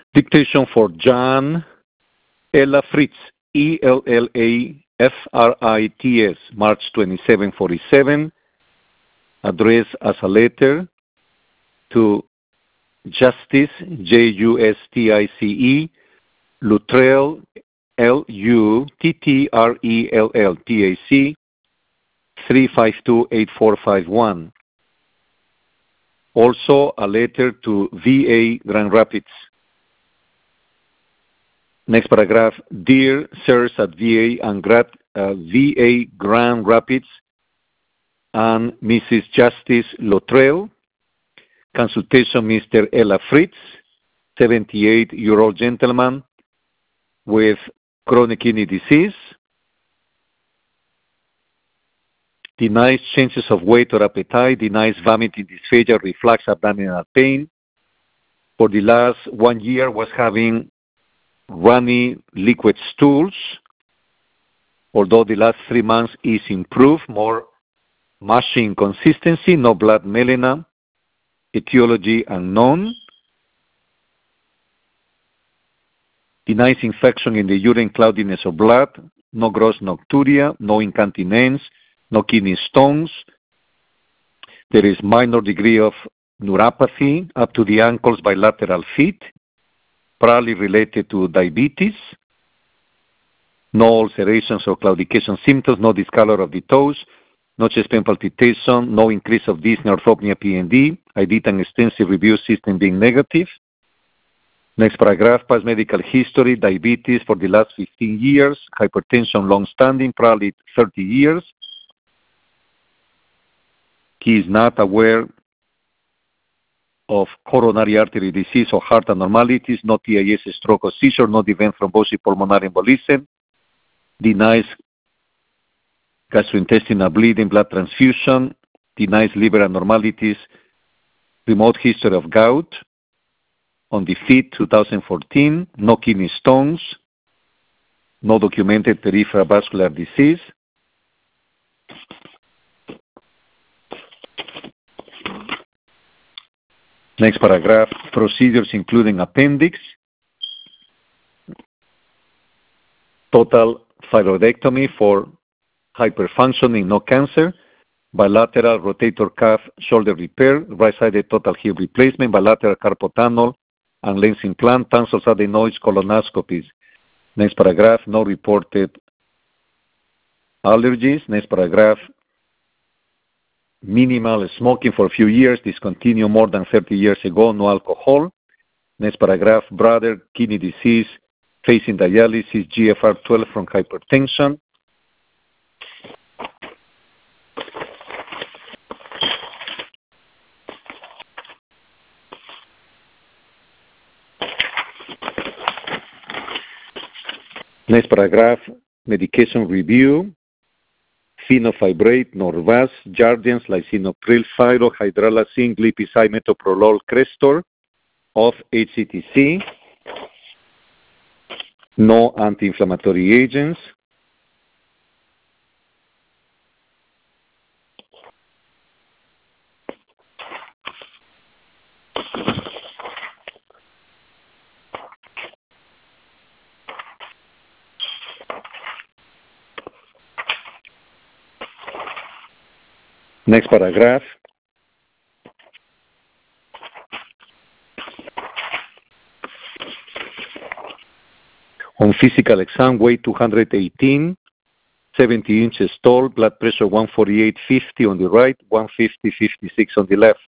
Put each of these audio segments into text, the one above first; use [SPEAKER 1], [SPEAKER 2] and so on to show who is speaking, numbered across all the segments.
[SPEAKER 1] Dictation for Jan Ella Fritz, ELLAFRITS, March 2747, addressed as a letter to Justice, JUSTICE, Luttrell, LUTTRELL, PAC, 3528451. Also a letter to VA Grand Rapids. Next paragraph. Dear Sirs at VA Grand Rapids and Mrs. Justice Luttrell, consultation Mr. Ella Fritz, 78-year-old gentleman with chronic kidney disease, denies changes of weight or appetite, denies vomiting, dysphagia, reflux, abdominal pain. For the last 1 year was having runny liquid stools, although the last 3 months is improved, more mushy inconsistency, no blood melena, etiology unknown, denies infection in the urine, cloudiness of blood, no gross nocturia, no incontinence, no kidney stones. There is minor degree of neuropathy up to the ankles, bilateral feet, probably related to diabetes, no ulcerations or claudication symptoms, no discolor of the toes, no chest pain palpitation, no increase of dyspnea, orthopnea, PND. I did an extensive review, system being negative. Next paragraph, past medical history, diabetes for the last 15 years, hypertension long-standing, probably 30 years. He is not aware of coronary artery disease or heart abnormalities, no TIS, stroke or seizure, no event thrombosis, pulmonary embolism, denies gastrointestinal bleeding, blood transfusion, denies liver abnormalities, remote history of gout on the feet, 2014, no kidney stones, no documented peripheral vascular disease. Next paragraph, procedures including appendix, total thyroidectomy for hyperfunctioning, no cancer, bilateral rotator cuff shoulder repair, right-sided total hip replacement, bilateral carpal tunnel and lens implant, tonsils, adenoids, colonoscopies. Next paragraph, no reported allergies. Next paragraph, minimal smoking for a few years, discontinued more than 30 years ago, no alcohol. Next paragraph, brother, kidney disease, facing dialysis, GFR12 from hypertension. Next paragraph, medication review, fenofibrate, Norvasc, Jardiance, lisinopril, thyro, hydralazine, glipizide, metoprolol, Crestor, of HCTC, no anti-inflammatory agents. Next paragraph. On physical exam, weight 218, 70 inches tall, blood pressure 148/50 on the right, 150/56 on the left.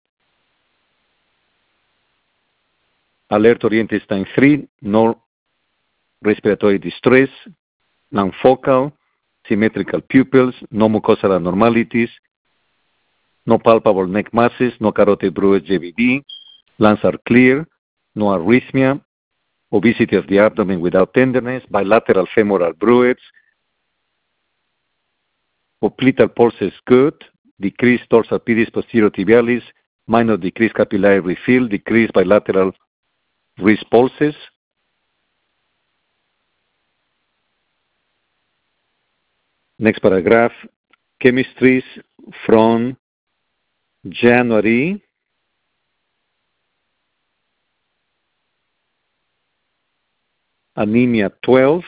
[SPEAKER 1] Alert oriented time 3, no respiratory distress, non-focal, symmetrical pupils, no mucosal abnormalities, no palpable neck masses, no carotid bruit, JVD, lungs are clear, no arrhythmia, obesity of the abdomen without tenderness, bilateral femoral bruits, popliteal pulse is good, decreased dorsal pedis posterior tibialis, minor decreased capillary refill, decreased bilateral wrist pulses. Next paragraph, chemistries from January anemia 12,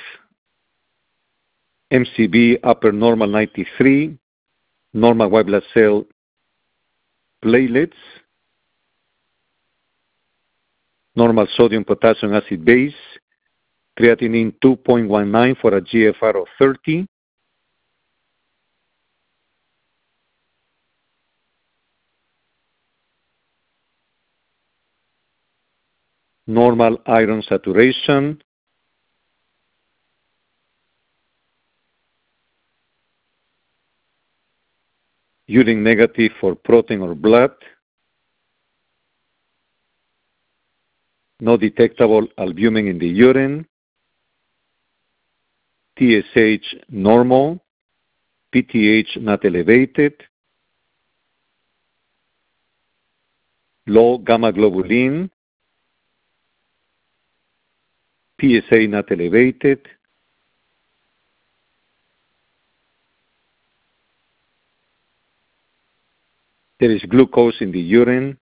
[SPEAKER 1] MCV upper normal 93, normal white blood cell platelets, normal sodium potassium acid base, creatinine 2.19 for a GFR of 30, normal iron saturation, urine negative for protein or blood, no detectable albumin in the urine, TSH normal, PTH not elevated, low gamma globulin, PSA not elevated, there is glucose in the urine,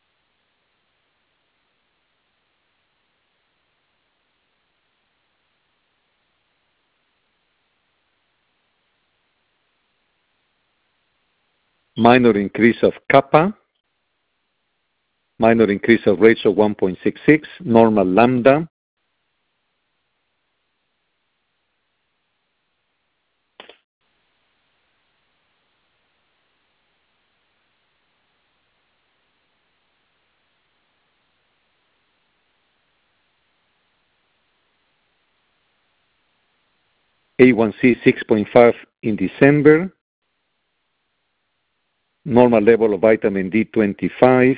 [SPEAKER 1] minor increase of kappa, minor increase of ratio 1.66, normal lambda, A1C 6.5 in December, normal level of vitamin D 25,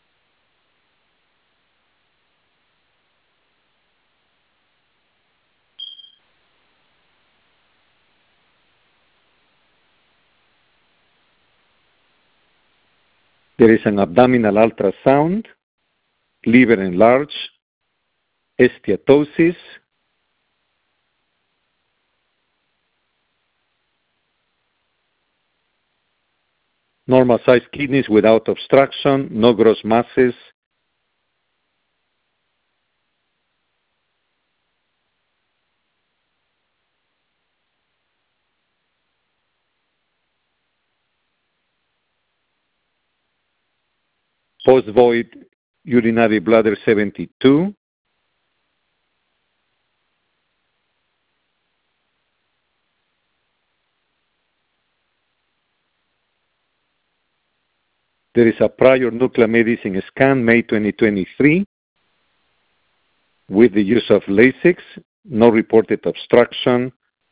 [SPEAKER 1] there is an abdominal ultrasound, liver enlarged, steatosis, normal sized kidneys without obstruction, no gross masses, post-void urinary bladder 72, there is a prior nuclear medicine scan, May 2023, with the use of Lasix, no reported obstruction,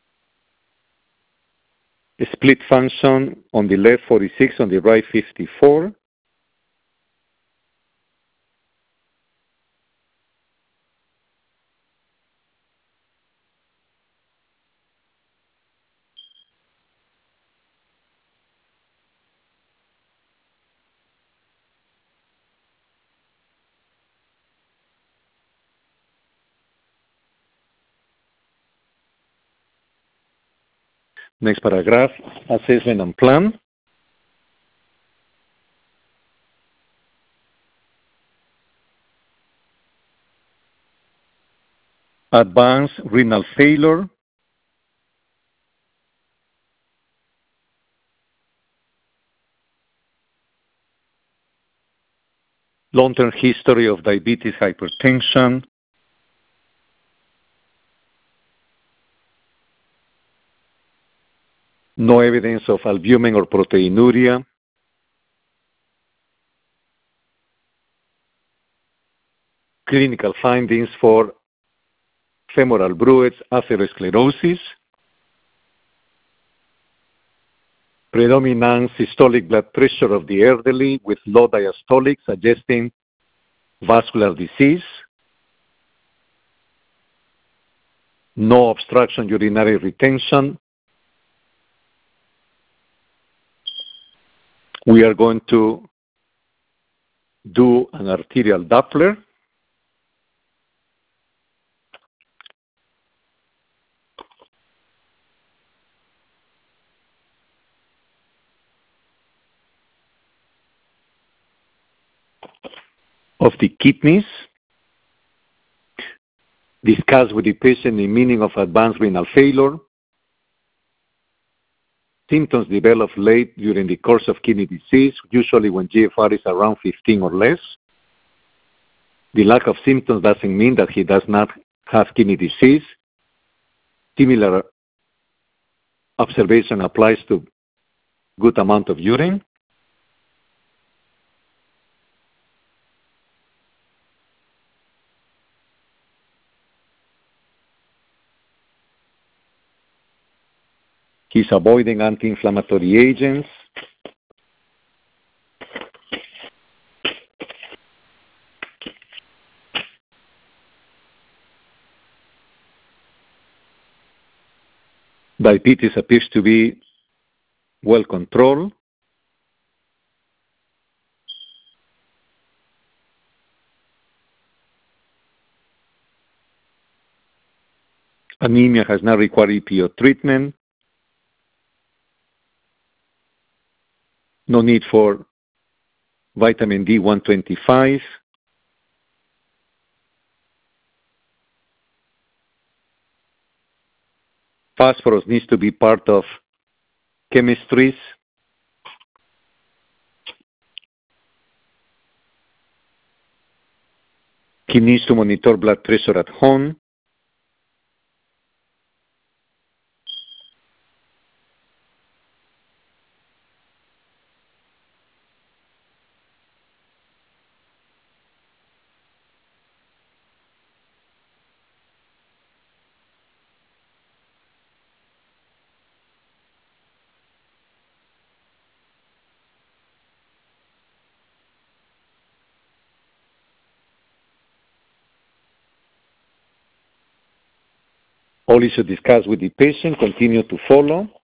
[SPEAKER 1] split function on the left 46, on the right 54, next paragraph, assessment and plan. Advanced renal failure, long-term history of diabetes, hypertension, no evidence of albumin or proteinuria, clinical findings for femoral Bruett's atherosclerosis, predominant systolic blood pressure of the elderly with low diastolic suggesting vascular disease, no obstruction urinary retention. We are going to do an arterial Doppler. Of the kidneys. Discuss with the patient the meaning of advanced renal failure. Symptoms develop late during the course of kidney disease, usually when GFR is around 15 or less. The lack of symptoms doesn't mean that he does not have kidney disease. Similar observation applies to good amount of urine. He's avoiding anti-inflammatory agents. Diabetes appears to be well controlled. Anemia has not required EPO treatment. No need for vitamin D125. Phosphorus needs to be part of chemistries. He needs to monitor blood pressure at home. All issues discussed with the patient continue to follow.